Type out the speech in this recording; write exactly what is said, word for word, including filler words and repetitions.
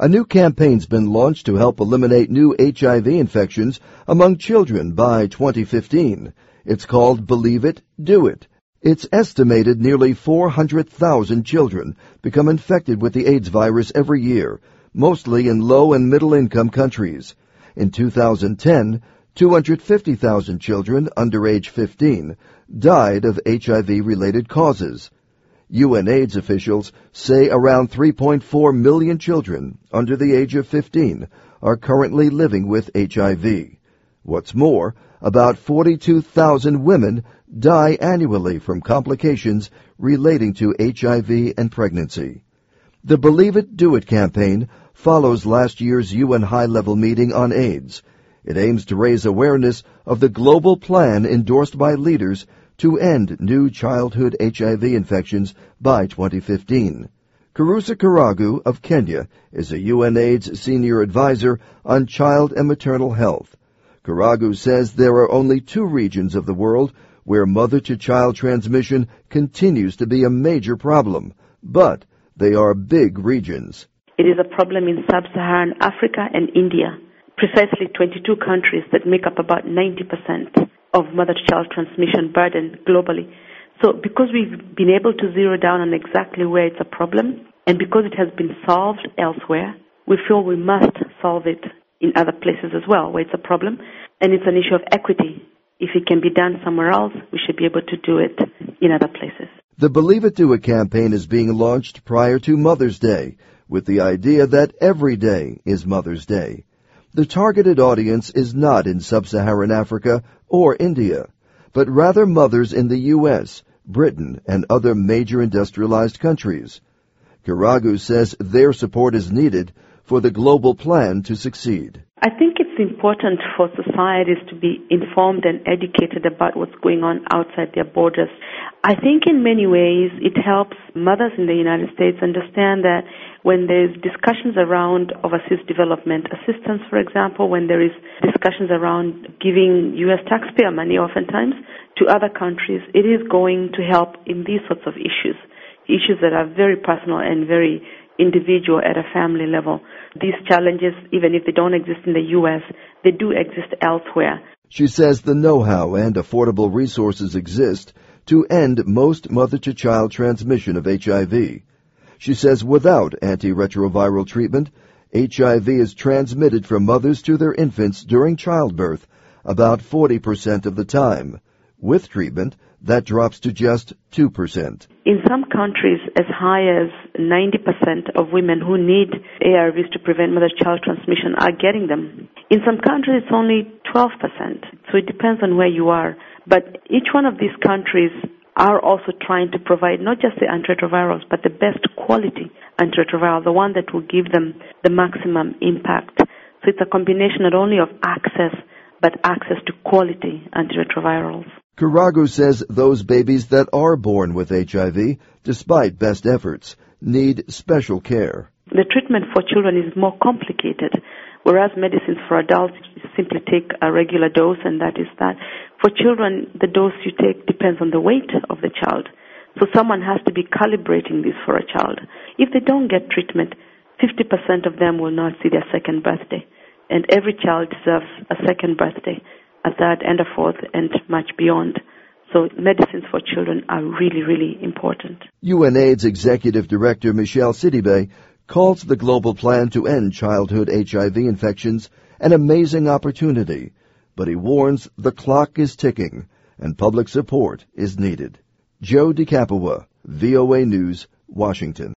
A new campaign's been launched to help eliminate new H I V infections among children by twenty fifteen. It's called Believe It, Do It. It's estimated nearly four hundred thousand children become infected with the AIDS virus every year, mostly in low- and middle-income countries. In two thousand ten, two hundred fifty thousand children under age fifteen died of H I V-related causes. U N AIDS officials say around three point four million children under the age of fifteen are currently living with H I V. What's more, about forty-two thousand women die annually from complications relating to H I V and pregnancy. The Believe It, Do It campaign follows last year's U N high-level meeting on AIDS. It aims to raise awareness of the global plan endorsed by leaders to end new childhood H I V infections by twenty fifteen. Karusa Karagu of Kenya is a U N AIDS senior advisor on child and maternal health. Karagu says there are only two regions of the world where mother-to-child transmission continues to be a major problem, but they are big regions. It is a problem in sub-Saharan Africa and India, precisely twenty-two countries that make up about ninety percent of mother-to-child transmission burden globally. So because we've been able to zero down on exactly where it's a problem, and because it has been solved elsewhere, we feel we must solve it in other places as well where it's a problem, and it's an issue of equity. If it can be done somewhere else, we should be able to do it in other places. The Believe It, Do It campaign is being launched prior to Mother's Day, with the idea that every day is Mother's Day. The targeted audience is not in sub-Saharan Africa or India, but rather mothers in the U S, Britain, and other major industrialized countries. Karagu says their support is needed for the global plan to succeed. I think it's important for societies to be informed and educated about what's going on outside their borders. I think in many ways it helps mothers in the United States understand that when there's discussions around overseas development assistance, for example, when there is discussions around giving U S taxpayer money oftentimes to other countries, it is going to help in these sorts of issues, issues that are very personal and very individual at a family level. These challenges, even if they don't exist in the U S, they do exist elsewhere. She says the know-how and affordable resources exist to end most mother-to-child transmission of H I V. She says without antiretroviral treatment, H I V is transmitted from mothers to their infants during childbirth about forty percent of the time. With treatment, that drops to just two percent. In some countries, as high as ninety percent of women who need A R Vs to prevent mother-child transmission are getting them. In some countries, it's only twelve percent. So it depends on where you are. But each one of these countries are also trying to provide not just the antiretrovirals, but the best quality antiretroviral, the one that will give them the maximum impact. So it's a combination not only of access, but access to quality antiretrovirals. Karagu says those babies that are born with H I V, despite best efforts, need special care. The treatment for children is more complicated, whereas medicines for adults simply take a regular dose and that is that. For children, the dose you take depends on the weight of the child. So someone has to be calibrating this for a child. If they don't get treatment, fifty percent of them will not see their second birthday. And every child deserves a second birthday, a third and a fourth, and much beyond. So medicines for children are really, really important. U N AIDS Executive Director Michelle Sidibe calls the global plan to end childhood H I V infections an amazing opportunity, but he warns the clock is ticking and public support is needed. Joe DeCapua, V O A News, Washington.